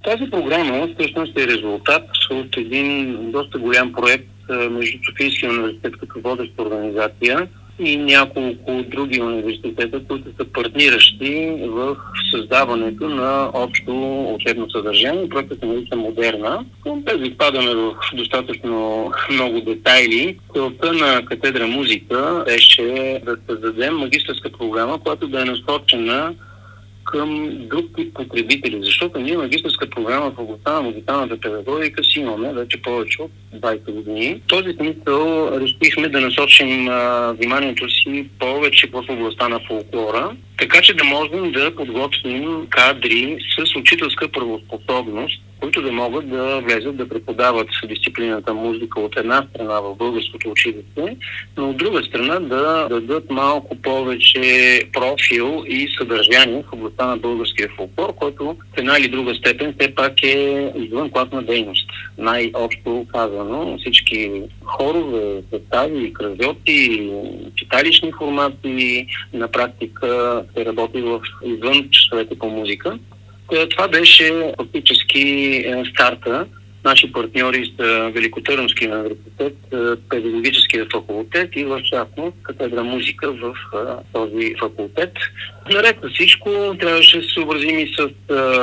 Тази програма всъщност е резултат от един доста голям проект между Софийския университет като водеща организация и няколко други университета, които са партниращи в създаването на общо учебно съдържание. Проектът се нарича Модерна. Без да изпадаме в достатъчно много детайли, целта на катедра музика беше да създадем магистърска програма, която да е насочена към друг тип потребители, защото ние магистърска програма в областта на музикалната педагогика си имаме вече повече от 20 години. В този смисъл решихме да насочим вниманието си повече в областта на фолклора, така че да можем да подготвим кадри с учителска правоспособност, които да могат да влезат да преподават дисциплината музика от една страна в българското училище, но от друга страна да дадат малко повече профил и съдържание в областта на българския фолклор, който в една или друга степен все пак е извънкласна дейност. Най-общо казано, всички хорове, състави, кръжоти, читалищни формации на практика се работи извън часовете по музика. Това беше фактически старта. Наши партньори са Великотърновския университет, педагогическия факултет и в частност катедра музика в този факултет. Наред с всичко трябваше да се съобразим и с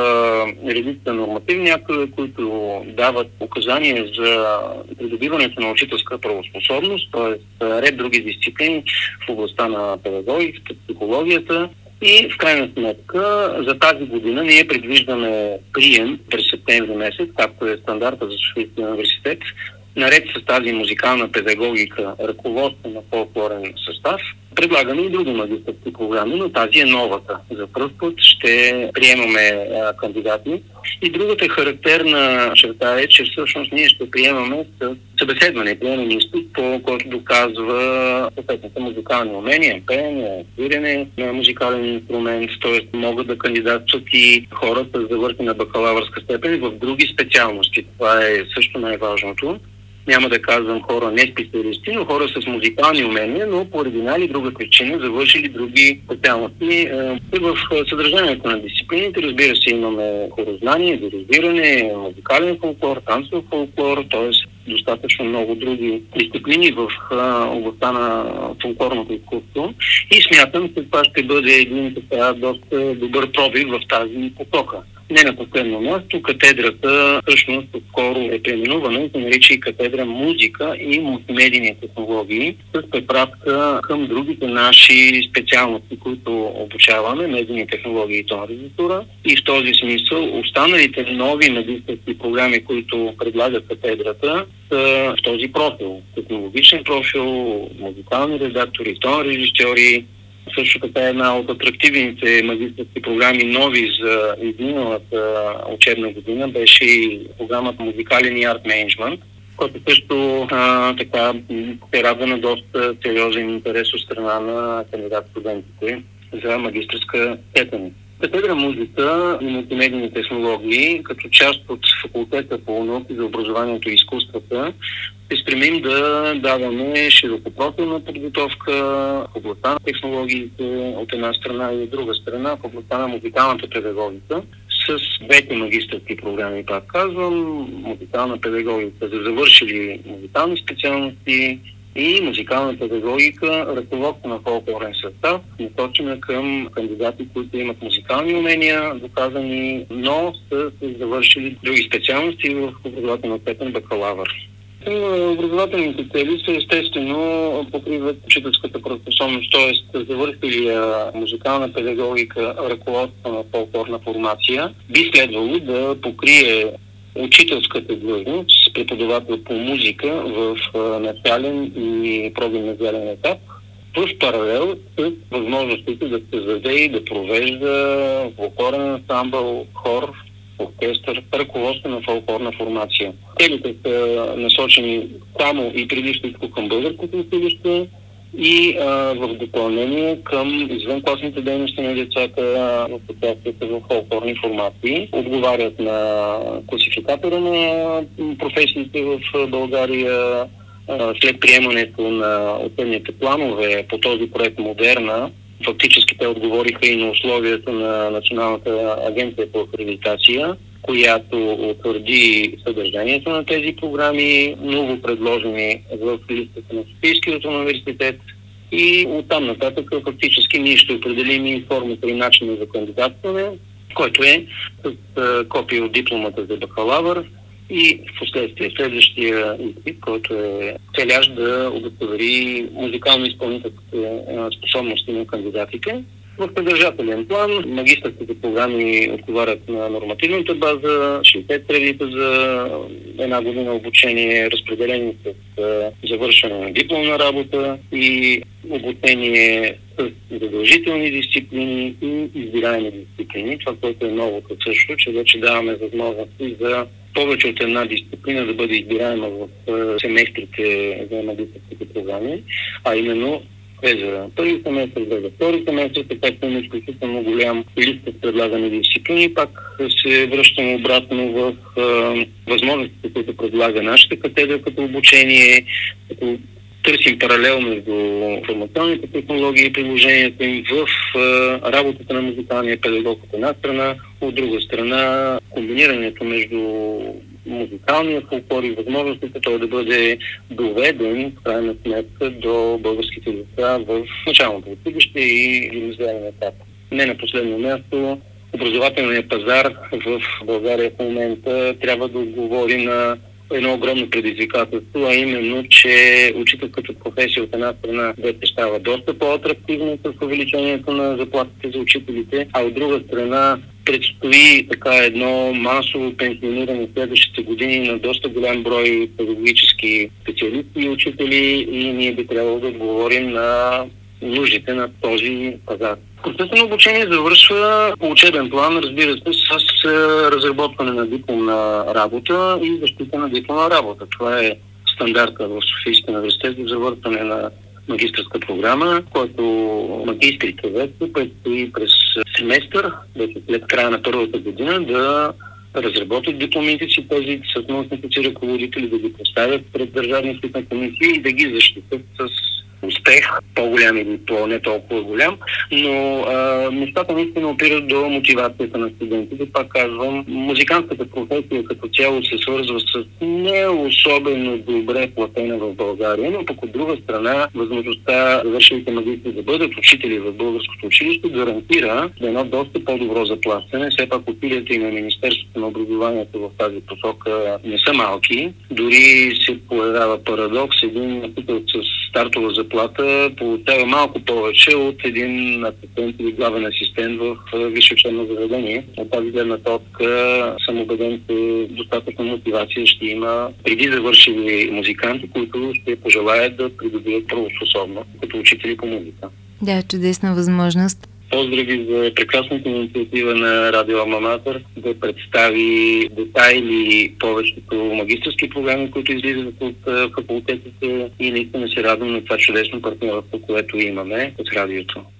редица нормативни актове, които дават указания за придобиването на учителска правоспособност, т.е. ред други дисциплини в областта на педагогиката, психологията. И в крайна сметка за тази година ние предвиждаме прием през септември месец, както е стандарта за Софийския университет, наред с тази музикална педагогика, ръководство на фолклорен състав. Предлагаме и други магистърски програми, но тази е новата. За пръв път ще приемаме кандидати. И другата характерна черта е, че всъщност ние ще приемаме събеседване, приемаме изпит, по който доказва съответните музикални умения, пеене, свирене на музикален инструмент, т.е. могат да кандидатстват и хора с завършена бакалавърска степен в други специалности. Това е също най-важното. Няма да казвам хора не специалисти, но хора с музикални умения, но по една или друга причина завършили други специалности. В съдържанието на дисциплините, разбира се, имаме хорознание, дирижиране, музикален фолклор, танцов фолклор, т.е. достатъчно много други дисциплини в областта на фолклорното изкуство. И смятам, че това ще бъде един така доста добър пробив в тази посока. Не на последно място, катедрата всъщност скоро е преименувана и се нарича и катедра музика и мултимедийни технологии с препратка към другите наши специалности, които обучаваме, медийни технологии и тон режисура. И в този смисъл останалите нови магистърски програми, които предлагат катедрата, са в този профил. Технологичен профил, музикални редактори, тон режисьори. Също така една от атрактивните магистърски програми нови за изминалата учебна година беше и програмата Музикален и арт менеджмент, който също така се радва на доста сериозен интерес от страна на кандидат-студентите за магистърска степен. Катедра музика и мултимедийни технологии, като част от факултета по науки за образованието и изкуствата, се стремим да даваме широкопрофилна подготовка в областта на технологиите от една страна и от друга страна в областта на музикалната педагогика с двете магистърски програми, пак казвам, музикална педагогика за завършили музикални специалности и музикална педагогика, ръководство на фолклорен състав, насочена към кандидати, които имат музикални умения, доказани, но са завършили други специалности в образователна степен бакалавър. Образователните цели са естествено покриват учителската правоспособност, т.е. завършили музикална педагогика, ръководство на фолклорна формация, би следвало да покрие учителската длъжност с преподавател по музика в начален и прогимназиален етап, в паралел с възможностите да се създаде и да провежда фолклорен ансамбъл, хор, оркестър, ръководство на фолклорна формация. Целите са насочени само и преди всичко към българското училище и в допълнение към извънкласните дейности на децата в участието в фолклорни формации. Отговарят на класификатора на професиите в България. След приемането на учебните планове по този проект Модерна, фактически те отговориха и на условията на Националната агенция по акредитация която утвърди съдържанието на тези програми, ново предложени в листата на Софийския университет, и оттам нататък фактически ние ще определим и формата и начина за кандидатстване, който е с копия от дипломата за бакалавър и в последствие следващия изпит, който е целящ да удостовери музикално-изпълнителските способности на кандидатите. В съдържателен план магистърските програми отговарят на нормативната база, 60 кредита за една година обучение, разпределени с завършване на дипломна работа и обучение с задължителни дисциплини и избираеми дисциплини. Това, което е новото също, че вече даваме възможности за повече от една дисциплина да бъде избираема в семестрите за магистърските програми, а именно за първи семестър, за втори семестър, така че има изключително голям лист от предлагани дисциплини. Пак се връщам обратно в възможностите, които предлага нашата катедра като обучение, като търсим паралел между информационните технологии и приложението им в работата на музикалния педагог от една страна, от друга страна комбинирането между музикалния фолклор и възможностите той да бъде доведен в крайна сметка до българските деца в началното училище и гимназиалния етап. Не на последно място, образователният пазар в България в момента трябва да отговори на едно огромно предизвикателство, а именно, че учителската професия от една страна вече става доста по-атрактивна с увеличението на заплатите за учителите, а от друга страна предстои така едно масово пенсиониране в следващите години на доста голям брой педагогически специалисти и учители и ние би трябвало да отговорим на нуждите на този пазар. Процесът на обучение завършва по учебен план, разбира се, с разработване на дипломна работа и защита на дипломна работа. Това е стандарта в Софийския университет за завършване на магистърска програма, който магистрите вече предстои през семестър, вече след края на първата година, да разработят дипломите си, тези с научните си ръководители, да ги поставят пред държавни изпитни комисии и да ги защитят с успех, по-голям или по-не толкова голям, но нещата наистина опират до мотивацията на студентите. Пак казвам, музикантската професия като цяло се свързва с не особено добре платена в България, но пък от друга страна възможността завършилите магистри да бъдат учители в българското училище гарантира едно доста по-добро заплащане. Все пак усилията и на Министерството на образованието в тази посока не са малки. Дори се появява парадокс, един учител с стартова заплата получава малко повече от един асистент или главен асистент в висше учебно заведение. От тази гледна точка съм убеден, че достатъчно мотивация ще има преди завършили музиканти, които ще пожелаят да придобият правоспособност като учители по музика. Да, чудесна възможност. Поздрави за прекрасната инициатива на Радио Алма Матер да представи детайли повечето магистърски програми, които излизат от факултетите и наистина се радвам на това чудесно партньорство, което имаме с радиото.